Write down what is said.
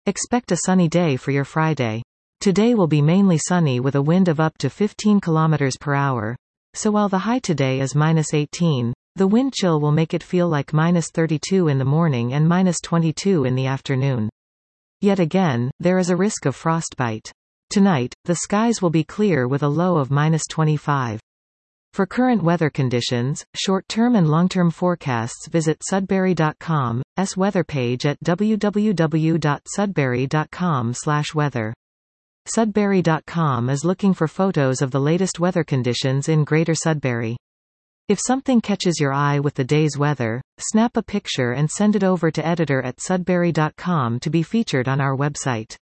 Expect a sunny day for your Friday. Today will be mainly sunny with a wind of up to 15 km per hour. So while the high today is -18, the wind chill will make it feel like -32 in the morning and -22 in the afternoon. Yet again, there is a risk of frostbite. Tonight, the skies will be clear with a low of -25. For current weather conditions, short-term and long-term forecasts, visit Sudbury.com's weather page at www.sudbury.com/weather. Sudbury.com is looking for photos of the latest weather conditions in Greater Sudbury. If something catches your eye with the day's weather, snap a picture and send it over to editor@sudbury.com to be featured on our website.